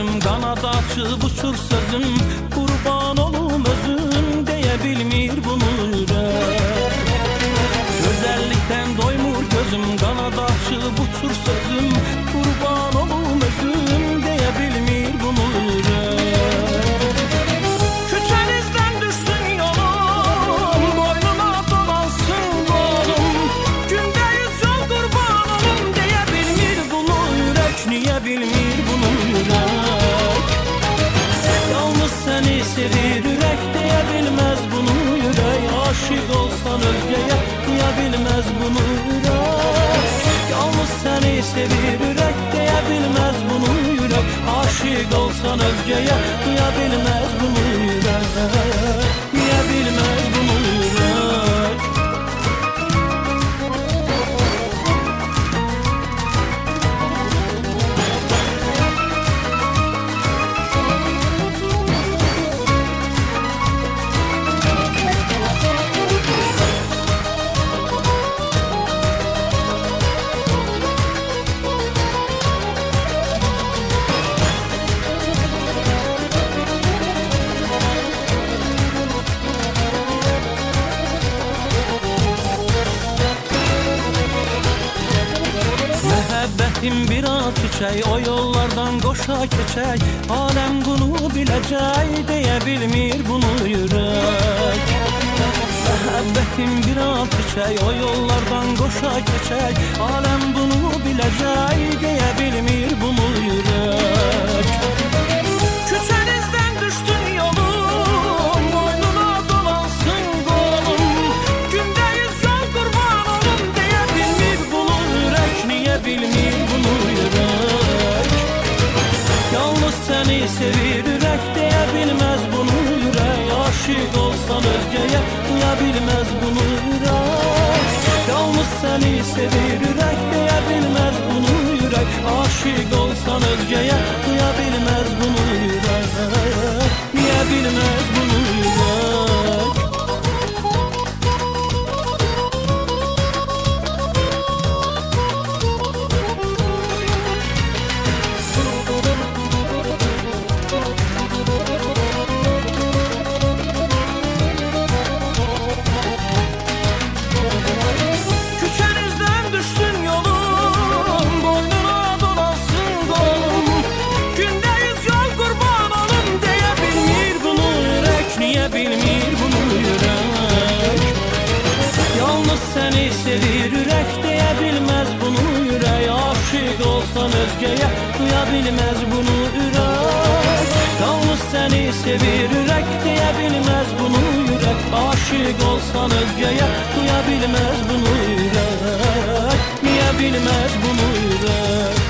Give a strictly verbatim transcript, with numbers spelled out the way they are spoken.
gözüm, kanat açıp uçur sözüm. Kurban olum özüm, diyebilmir bunu yürek. Güzellikten doymur gözüm, kanat açıp uçur sözüm. Kurban olum özüm, diyebilmir bunu yürek. Küçenizden düşsün yolum, boynuna dolansın kolum. Günde yüz yol kurban olum, diyebilmir bunu yürek. Niye bilmir bunu yürek? Yalnız seni sevir yürek, diyebilmez bunu yürek. Aşık olsan özgeye, duyabilmez bunu yürek. Yalnız seni sevir yürek, diyebilmez bunu yürek. Aşık olsan özgeye, duyabilmez bunu yürek. Diyebilmez bunu yürek. Muhabbetim bir at çiçeği, o yollardan koşa keçey. Alem bunu bilecek, diyebilmir bunu yürek. Muhabbetim bir at çiçeği, o yollardan koşa keçey. Alem bunu bilecek, diyebilmir bunu yürek. Küçenizden düştün yolum, boynuna dolansın kolum. Günde yüz yol kurban olum, diyebilmir bunu yürek. Niye bilmir bunu yürek? Yalnız seni sevir yürek, diyebilmez bunu yürek. Aşık olsan özgeye, duyabilmez bunu yürek. Yalnız seni sevir yürek, diyebilmez bunu yürek. Aşık olsan özgeye, duyabilmez bunu yürek. Niye bilmez bunu yürek? Seni sevir yürek, diyebilmez bunu yürek. Aşık olsan özgeye, duyabilmez bunu yürek. Yalnız seni sevir yürek, diyebilmez bunu yürek. Aşık olsan özgeye, duyabilmez bunu yürek. Niye bilmez bunu yürek?